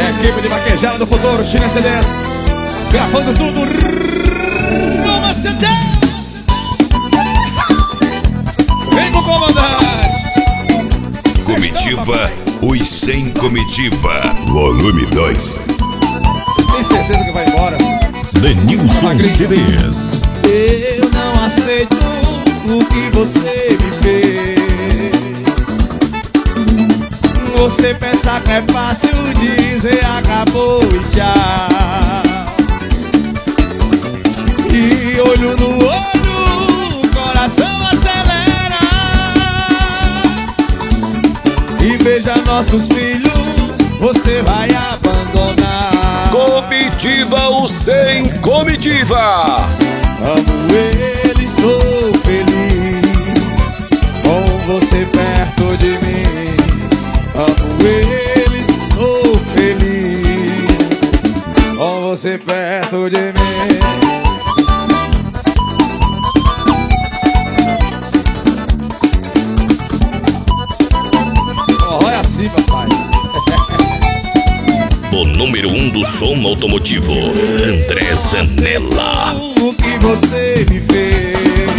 Equipe de vaquejada do futuro, China CDs, gravando tudo. Uma CD. Vem com o comandante. Comitiva, os 100 Comitiva, volume 2. Tem certeza que vai embora? Denilson CDs. Eu não aceito o que você me fez. Você pensa que é fácil dizer acabou e tchau. E olho no olho, o coração acelera. E veja nossos filhos, você vai abandonar. Comitiva, o 100 Comitiva. Amo ele, sou feliz com você perto de mim. Amo ele, sou feliz com você perto de mim. Olha assim, papai. O número 1 do som automotivo, André Zanella. O que você me fez?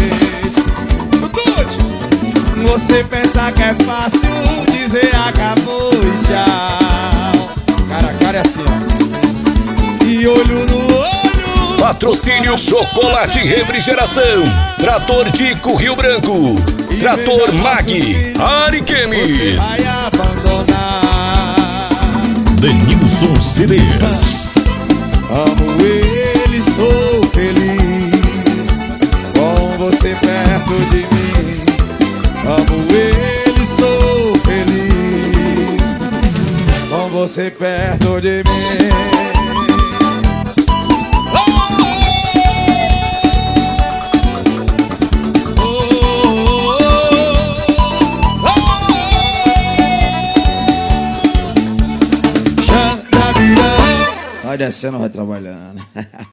Você pensa que é fácil dizer acabou e tchau. Cara a cara é assim, ó. E olho no olho. Patrocínio Chocolate e Refrigeração, Trator Dico Rio Branco, Trator Mag, Ariquemes. Vai abandonar. Denilson CDs. Amo ele, sou feliz com você perto de mim. Amo ele, sou feliz com você perto de mim. Vai descendo, vai trabalhando.